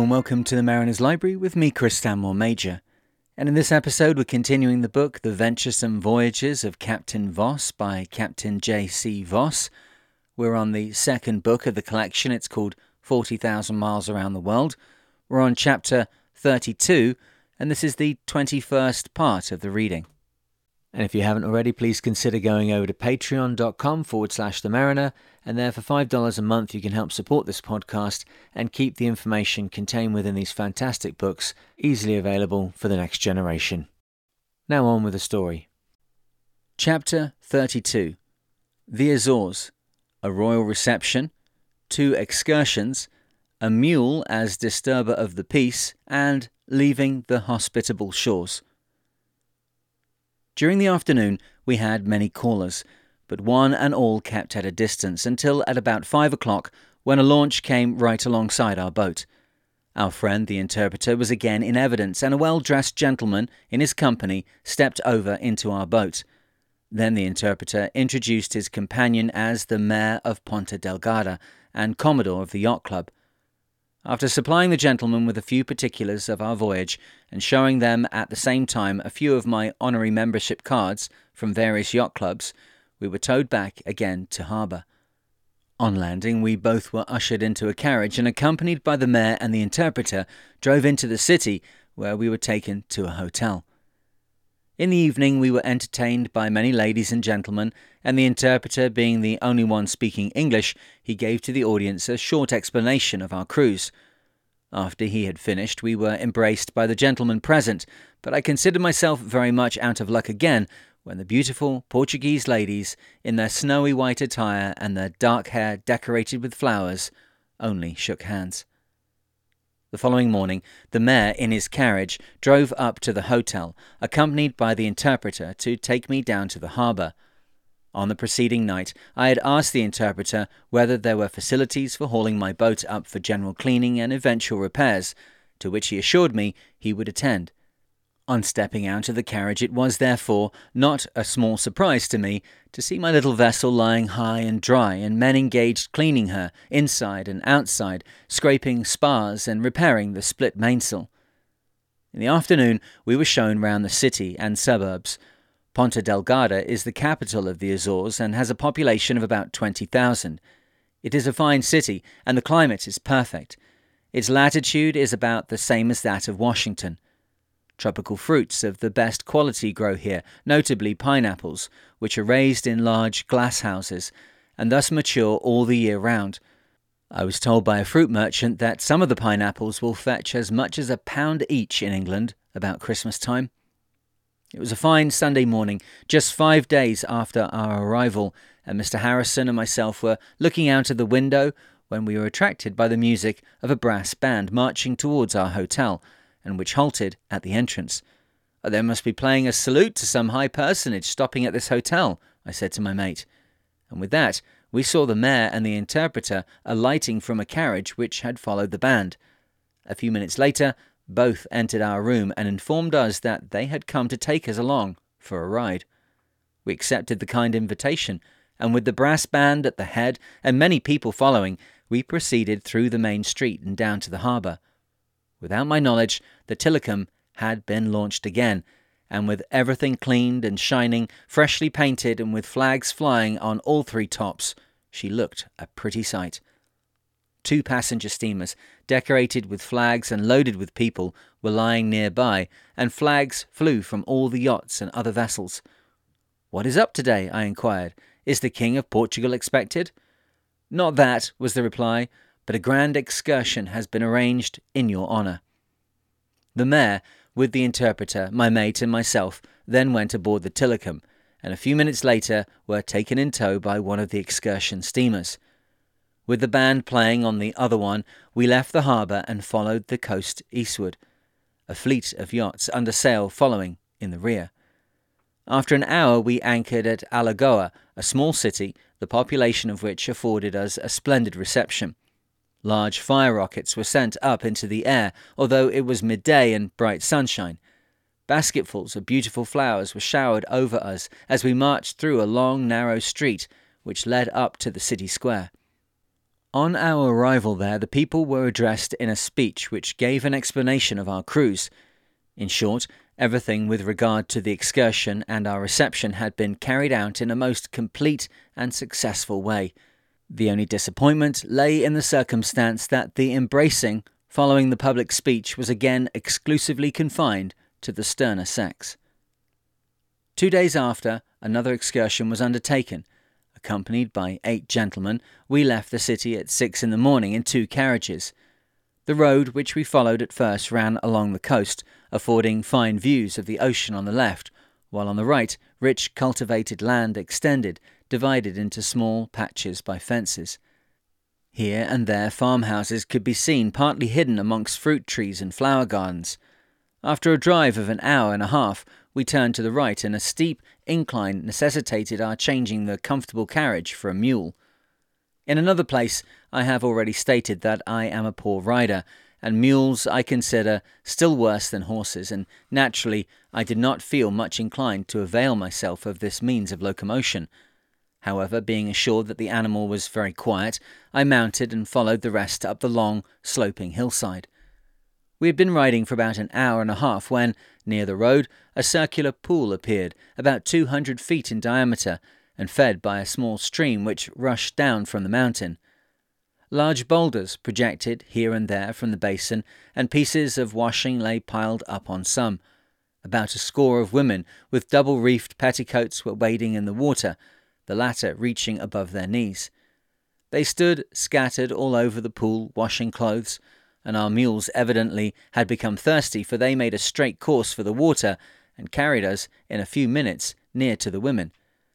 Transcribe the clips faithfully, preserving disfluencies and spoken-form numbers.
and welcome to the Mariner's Library with me, Chris Stanmore Major. And in this episode, we're continuing the book The Venturesome Voyages of Captain Voss by Captain J C Voss. We're on the second book of the collection. It's called forty thousand Miles Around the World. We're on chapter thirty-two, and this is the twenty-first part of the reading. And if you haven't already, please consider going over to patreon.com forward slash the Mariner, and there for five dollars a month you can help support this podcast and keep the information contained within these fantastic books easily available for the next generation. Now on with the story. Chapter thirty-two. The Azores. A royal reception. Two excursions. A mule as disturber of the peace, and leaving the hospitable shores. During the afternoon, we had many callers, but one and all kept at a distance until at about five o'clock, when a launch came right alongside our boat. Our friend, the interpreter, was again in evidence, and a well-dressed gentleman in his company stepped over into our boat. Then the interpreter introduced his companion as the Mayor of Ponta Delgada and Commodore of the Yacht Club. After supplying the gentlemen with a few particulars of our voyage and showing them at the same time a few of my honorary membership cards from various yacht clubs, we were towed back again to harbour. On landing, we both were ushered into a carriage and, accompanied by the mayor and the interpreter, drove into the city, where we were taken to a hotel. In the evening, we were entertained by many ladies and gentlemen, and the interpreter, being the only one speaking English, he gave to the audience a short explanation of our cruise. After he had finished, we were embraced by the gentlemen present, but I considered myself very much out of luck again when the beautiful Portuguese ladies, in their snowy white attire and their dark hair decorated with flowers, only shook hands. The following morning, the mayor, in his carriage, drove up to the hotel, accompanied by the interpreter, to take me down to the harbour. On the preceding night, I had asked the interpreter whether there were facilities for hauling my boat up for general cleaning and eventual repairs, to which he assured me he would attend. On stepping out of the carriage, it was, therefore, not a small surprise to me to see my little vessel lying high and dry, and men engaged cleaning her, inside and outside, scraping spars and repairing the split mainsail. In the afternoon, we were shown round the city and suburbs. Ponta Delgada is the capital of the Azores and has a population of about twenty thousand. It is a fine city, and the climate is perfect. Its latitude is about the same as that of Washington. Tropical fruits of the best quality grow here, notably pineapples, which are raised in large glass houses, and thus mature all the year round. I was told by a fruit merchant that some of the pineapples will fetch as much as a pound each in England about Christmas time. It was a fine Sunday morning, just five days after our arrival, and Mister Harrison and myself were looking out of the window when we were attracted by the music of a brass band marching towards our hotel, and which halted at the entrance. "Oh, they must be playing a salute to some high personage stopping at this hotel," I said to my mate. And with that, we saw the mayor and the interpreter alighting from a carriage which had followed the band. A few minutes later, both entered our room and informed us that they had come to take us along for a ride. We accepted the kind invitation, and with the brass band at the head and many people following, we proceeded through the main street and down to the harbour. Without my knowledge, the Tilikum had been launched again, and with everything cleaned and shining, freshly painted and with flags flying on all three tops, she looked a pretty sight. Two passenger steamers, decorated with flags and loaded with people, were lying nearby, and flags flew from all the yachts and other vessels. "What is up today?" I inquired. "Is the King of Portugal expected?" "Not that," was the reply, "but a grand excursion has been arranged in your honour." The mayor, with the interpreter, my mate and myself, then went aboard the Tilikum, and a few minutes later were taken in tow by one of the excursion steamers. With the band playing on the other one, we left the harbour and followed the coast eastward, a fleet of yachts under sail following in the rear. After an hour we anchored at Alagoa, a small city, the population of which afforded us a splendid reception. Large fire rockets were sent up into the air, although it was midday and bright sunshine. Basketfuls of beautiful flowers were showered over us as we marched through a long, narrow street which led up to the city square. On our arrival there, the people were addressed in a speech which gave an explanation of our cruise. In short, everything with regard to the excursion and our reception had been carried out in a most complete and successful way. The only disappointment lay in the circumstance that the embracing following the public speech was again exclusively confined to the sterner sex. Two days after, another excursion was undertaken. Accompanied by eight gentlemen, we left the city at six in the morning in two carriages. The road which we followed at first ran along the coast, affording fine views of the ocean on the left, while on the right rich cultivated land extended, divided into small patches by fences. Here and there farmhouses could be seen partly hidden amongst fruit trees and flower gardens. After a drive of an hour and a half, we turned to the right, and a steep incline necessitated our changing the comfortable carriage for a mule. In another place, I have already stated that I am a poor rider, and mules I consider still worse than horses, and naturally I did not feel much inclined to avail myself of this means of locomotion. However, being assured that the animal was very quiet, I mounted and followed the rest up the long, sloping hillside. We had been riding for about an hour and a half when, near the road, a circular pool appeared, about two hundred feet in diameter, and fed by a small stream which rushed down from the mountain. Large boulders projected here and there from the basin, and pieces of washing lay piled up on some. About a score of women with double-reefed petticoats were wading in the water, the latter reaching above their knees. They stood scattered all over the pool, washing clothes, and our mules evidently had become thirsty, for they made a straight course for the water and carried us in a few minutes near to the women.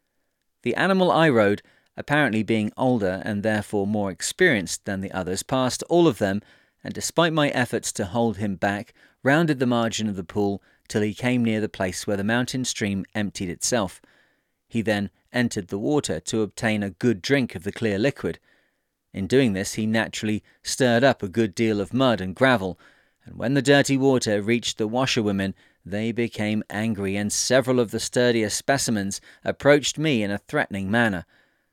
The animal I rode, apparently being older and therefore more experienced than the others, passed all of them, and despite my efforts to hold him back, rounded the margin of the pool till he came near the place where the mountain stream emptied itself. He then entered the water to obtain a good drink of the clear liquid. In doing this, he naturally stirred up a good deal of mud and gravel, and when the dirty water reached the washerwomen, they became angry, and several of the sturdier specimens approached me in a threatening manner.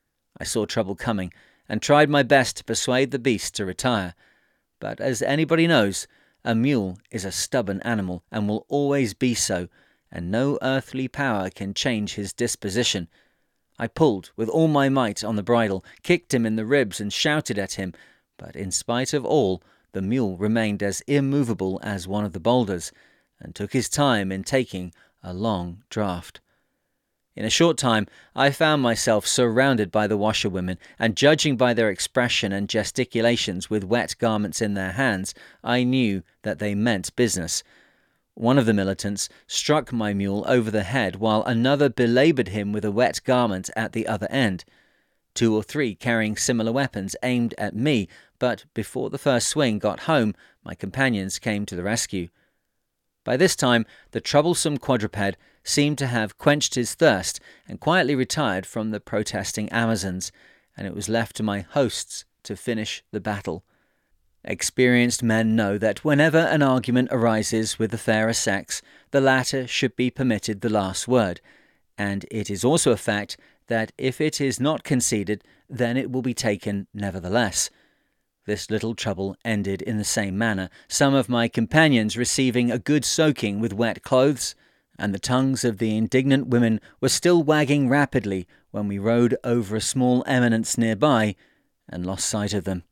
I saw trouble coming, and tried my best to persuade the beast to retire. But as anybody knows, a mule is a stubborn animal, and will always be so, and no earthly power can change his disposition. I pulled with all my might on the bridle, kicked him in the ribs and shouted at him, but in spite of all, the mule remained as immovable as one of the boulders, and took his time in taking a long draught. In a short time, I found myself surrounded by the washerwomen, and judging by their expression and gesticulations with wet garments in their hands, I knew that they meant business. One of the militants struck my mule over the head, while another belaboured him with a wet garment at the other end. Two or three carrying similar weapons aimed at me, but before the first swing got home, my companions came to the rescue. By this time, the troublesome quadruped seemed to have quenched his thirst and quietly retired from the protesting Amazons, and it was left to my hosts to finish the battle. Experienced men know that whenever an argument arises with the fairer sex, the latter should be permitted the last word, and it is also a fact that if it is not conceded, then it will be taken nevertheless. This little trouble ended in the same manner, some of my companions receiving a good soaking with wet clothes, and the tongues of the indignant women were still wagging rapidly when we rode over a small eminence nearby and lost sight of them.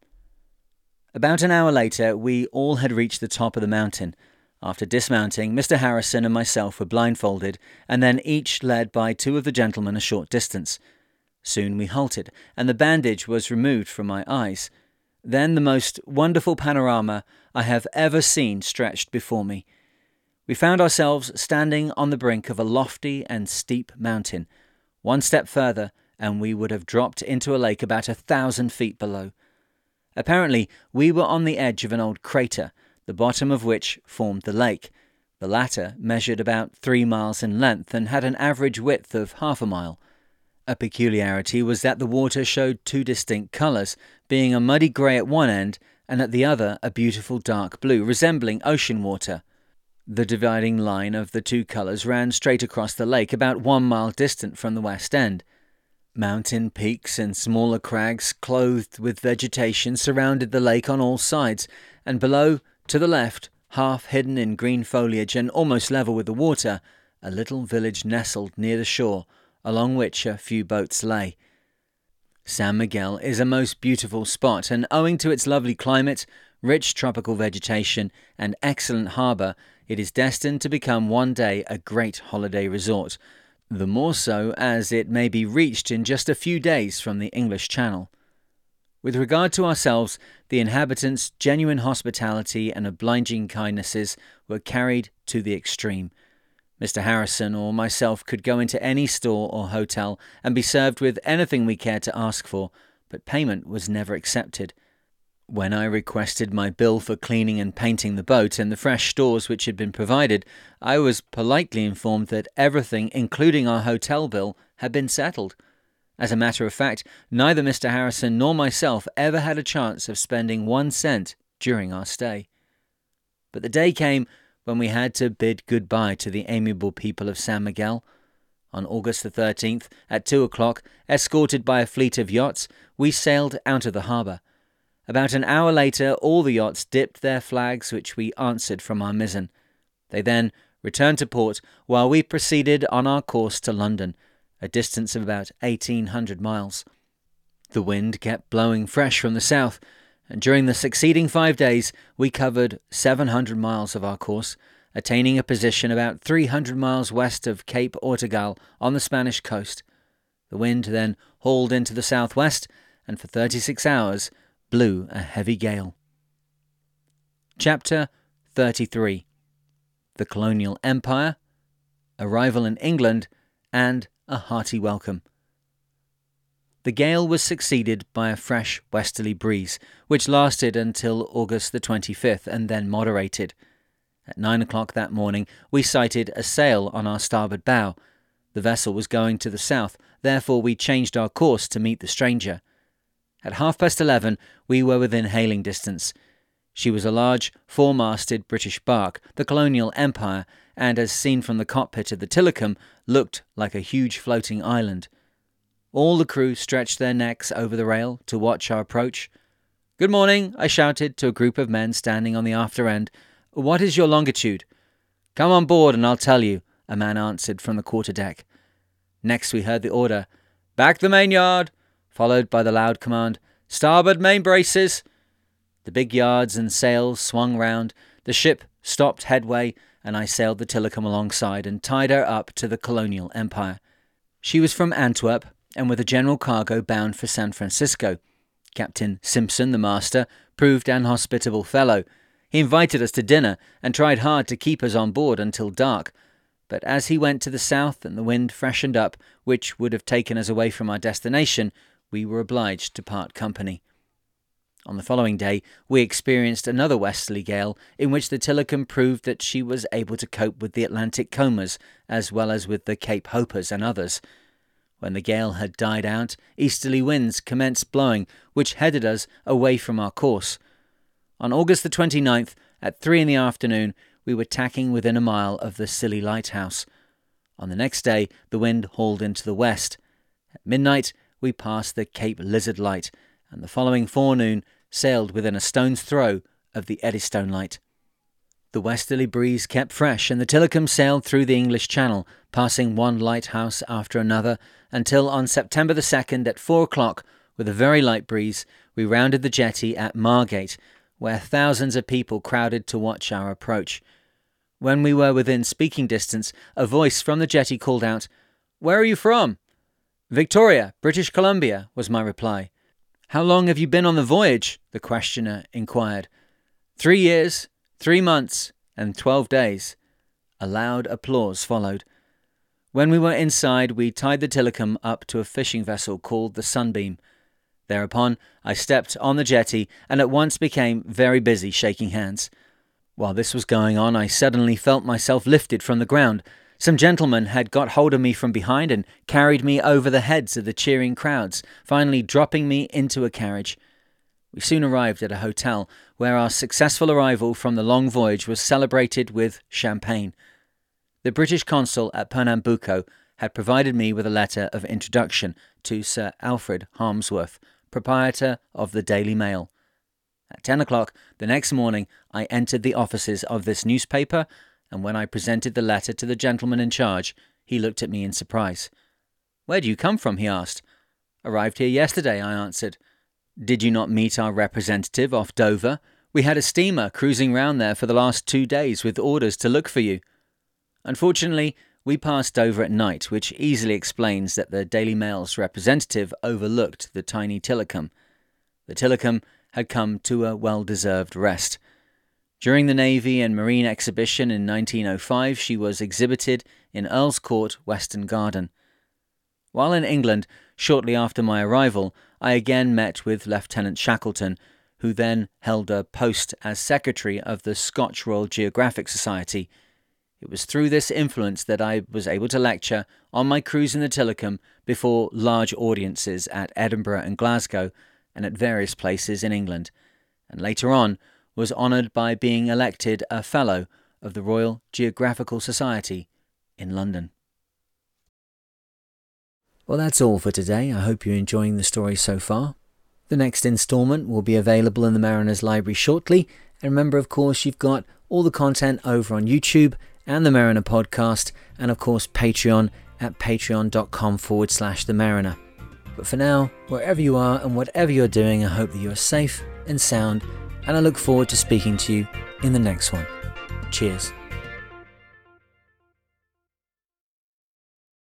About an hour later, we all had reached the top of the mountain. After dismounting, Mister Harrison and myself were blindfolded, and then each led by two of the gentlemen a short distance. Soon we halted, and the bandage was removed from my eyes. Then the most wonderful panorama I have ever seen stretched before me. We found ourselves standing on the brink of a lofty and steep mountain. One step further, and we would have dropped into a lake about a thousand feet below. Apparently, we were on the edge of an old crater, the bottom of which formed the lake. The latter measured about three miles in length and had an average width of half a mile. A peculiarity was that the water showed two distinct colours, being a muddy grey at one end and at the other a beautiful dark blue, resembling ocean water. The dividing line of the two colours ran straight across the lake, about one mile distant from the west end. Mountain peaks and smaller crags clothed with vegetation surrounded the lake on all sides, and below, to the left, half hidden in green foliage and almost level with the water, a little village nestled near the shore, along which a few boats lay. San Miguel is a most beautiful spot, and owing to its lovely climate, rich tropical vegetation, and excellent harbour, it is destined to become one day a great holiday resort, the more so as it may be reached in just a few days from the English Channel. With regard to ourselves, the inhabitants' genuine hospitality and obliging kindnesses were carried to the extreme. Mister Harrison or myself could go into any store or hotel and be served with anything we cared to ask for, but payment was never accepted. When I requested my bill for cleaning and painting the boat and the fresh stores which had been provided, I was politely informed that everything, including our hotel bill, had been settled. As a matter of fact, neither Mister Harrison nor myself ever had a chance of spending one cent during our stay. But the day came when we had to bid goodbye to the amiable people of San Miguel. On August the thirteenth, at two o'clock, escorted by a fleet of yachts, we sailed out of the harbour. About an hour later, all the yachts dipped their flags, which we answered from our mizzen. They then returned to port, while we proceeded on our course to London, a distance of about eighteen hundred miles. The wind kept blowing fresh from the south, and during the succeeding five days we covered seven hundred miles of our course, attaining a position about three hundred miles west of Cape Ortegal on the Spanish coast. The wind then hauled into the southwest, and for thirty-six hours blew a heavy gale. Chapter thirty-three. The Colonial Empire, Arrival in England, and a hearty welcome. The gale was succeeded by a fresh westerly breeze, which lasted until August the twenty-fifth and then moderated. At nine o'clock that morning we sighted a sail on our starboard bow. The vessel was going to the south, therefore we changed our course to meet the stranger. At half past eleven we were within hailing distance. She was a large, four-masted British bark, the Colonial Empire, and as seen from the cockpit of the Tillicum, looked like a huge floating island. All the crew stretched their necks over the rail to watch our approach. "Good morning," I shouted to a group of men standing on the after end. "What is your longitude?" "Come on board and I'll tell you," a man answered from the quarter-deck. Next we heard the order, "Back the main-yard," followed by the loud command, "Starboard main braces." The big yards and sails swung round, the ship stopped headway, and I sailed the Tillicum alongside and tied her up to the Colonial Empire. She was from Antwerp, and with a general cargo bound for San Francisco. Captain Simpson, the master, proved an hospitable fellow. He invited us to dinner and tried hard to keep us on board until dark, but as he went to the south and the wind freshened up, which would have taken us away from our destination, we were obliged to part company. On the following day, we experienced another westerly gale, in which the Tillicum proved that she was able to cope with the Atlantic combers, as well as with the Cape Hopers and others. When the gale had died out, easterly winds commenced blowing, which headed us away from our course. On August the twenty-ninth, at three in the afternoon, we were tacking within a mile of the Scilly Lighthouse. On the next day, the wind hauled into the west. At midnight, we passed the Cape Lizard Light, and the following forenoon sailed within a stone's throw of the Eddystone Light. The westerly breeze kept fresh, and the Tillicum sailed through the English Channel, passing one lighthouse after another, until on September the second at four o'clock, with a very light breeze, we rounded the jetty at Margate, where thousands of people crowded to watch our approach. When we were within speaking distance, a voice from the jetty called out, "Where are you from?" "Victoria, British Columbia," was my reply. "How long have you been on the voyage?" the questioner inquired. Three years, three months, and twelve days." A loud applause followed. When we were inside, we tied the Tillicum up to a fishing vessel called the Sunbeam. Thereupon, I stepped on the jetty and at once became very busy shaking hands. While this was going on, I suddenly felt myself lifted from the ground. Some gentlemen had got hold of me from behind and carried me over the heads of the cheering crowds, finally dropping me into a carriage. We soon arrived at a hotel, where our successful arrival from the long voyage was celebrated with champagne. The British consul at Pernambuco had provided me with a letter of introduction to Sir Alfred Harmsworth, proprietor of the Daily Mail. At ten o'clock the next morning I entered the offices of this newspaper, and when I presented the letter to the gentleman in charge, he looked at me in surprise. "Where do you come from?" he asked. "Arrived here yesterday," I answered. "Did you not meet our representative off Dover? We had a steamer cruising round there for the last two days with orders to look for you." Unfortunately, we passed Dover at night, which easily explains that the Daily Mail's representative overlooked the tiny Tillicum. The Tillicum had come to a well-deserved rest. During the Navy and Marine Exhibition in nineteen oh five, she was exhibited in Earl's Court, Western Garden. While in England, shortly after my arrival, I again met with Lieutenant Shackleton, who then held a post as Secretary of the Scotch Royal Geographic Society. It was through this influence that I was able to lecture on my cruise in the Tillicum before large audiences at Edinburgh and Glasgow and at various places in England, and later on was honoured by being elected a Fellow of the Royal Geographical Society in London. Well, that's all for today. I hope you're enjoying the story so far. The next instalment will be available in the Mariner's Library shortly, and remember, of course, you've got all the content over on YouTube and the Mariner podcast, and of course Patreon at patreon.com forward slash the Mariner. But for now, wherever you are and whatever you're doing, I hope that you're safe and sound, and I look forward to speaking to you in the next one. Cheers.